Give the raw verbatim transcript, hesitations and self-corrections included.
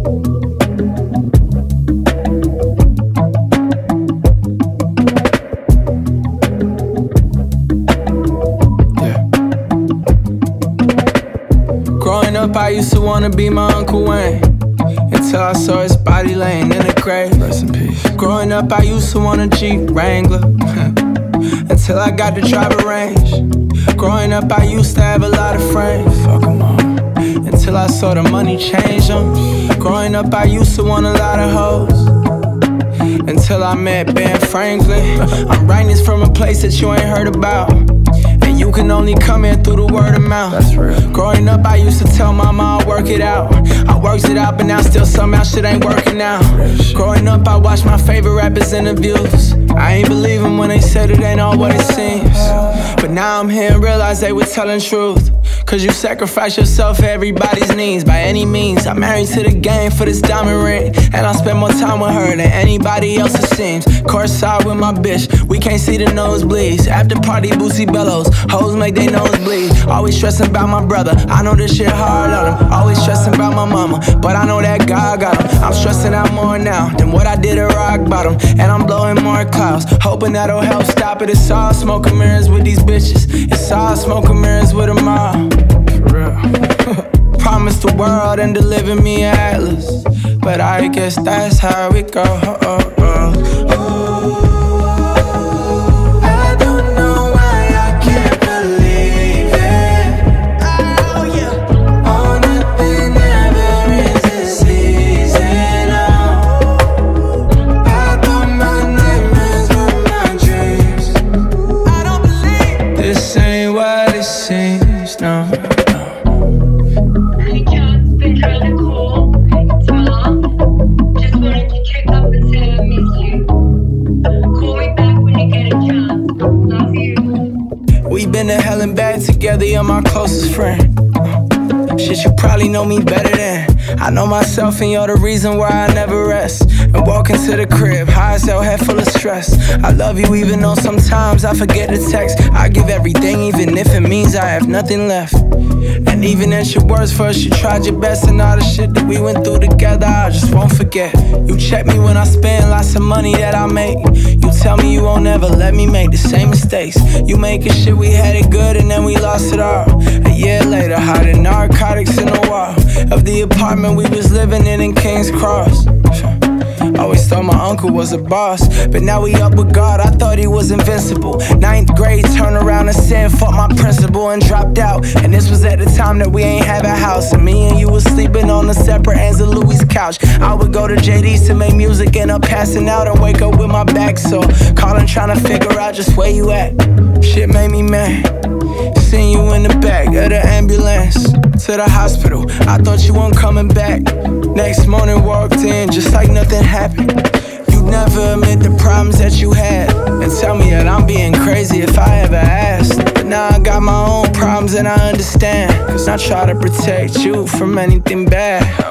Growing up, I used to wanna be my Uncle Wayne, until I saw his body laying in the grave. Rest in peace. Growing up, I used to want a Jeep Wrangler, until I got to drive a Range. Growing up, I used to have a lot of friends, fuck 'em all, until I saw the money change them. Growing up, I used to want a lot of hoes, until I met Ben Franklin. I'm writing this from a place that you ain't heard about, and you can only come in through the word of mouth. That's real. Growing up, I used to tell mama I'll work it out. I worked it out, but now still somehow shit ain't working out. Growing up, I watched my favorite rappers' interviews. I ain't believe them when they said it ain't all what it seems. But now I'm here and realize they were telling truth. Cause you sacrifice yourself for everybody's needs by any means. I'm married to the game for this diamond ring, and I spend more time with her than anybody else it seems. Courtside with my bitch, we can't see the nosebleeds. After party, Boosie bellows, hoes make they nose bleed. Always stressing about my brother, I know this shit hard on him. Always stressing about my mama, but I know that God got him. I'm stressing out more now than what I did at rock bottom, and I'm blowing more clouds, hoping that'll help stop it. It's all smoke and mirrors with these bitches, it's all smoke and mirrors with them all. Promised the world and delivered me an atlas, but I guess that's how it goes. I don't know why I can't believe it. Oh yeah. Oh, nothing ever is this easy now. I thought my nightmares were my dreams. I don't believe this ain't what it seems, no. We been to hell and back together, you're my closest friend. Shit, you probably know me better than I know myself, and you're the reason why I never rest. And walk into the crib, high as hell, head full of stress. I love you even though sometimes I forget to text. I give everything even if it means I have nothing left. And even at your worst for us, you tried your best. And all the shit that we went through together, I just won't forget. You check me when I spend lots of money that I make. You tell me you won't ever let me make the same mistakes. You making shit we had it good and then we lost it all. A year later, hiding narcotics in the wall of the apartment we was living in in King's Cross. Always thought my uncle was a boss, but now we up with God, I thought he was invincible. Ninth grade, turned around and said fuck my principal and dropped out. And this was at the time that we ain't have a house, and me and you was sleeping on the separate ends of Louis' couch. I would go to J D's to make music, end up passing out and wake up with my back sore, calling trying to figure out just where you at. Shit made me mad, seen you in the back of the ambulance to the hospital, I thought you weren't coming back. Next morning walked in just like nothing happened. You never admit the problems that you had, and tell me that I'm being crazy if I ever asked. But now I got my own problems and I understand, cause I try to protect you from anything bad.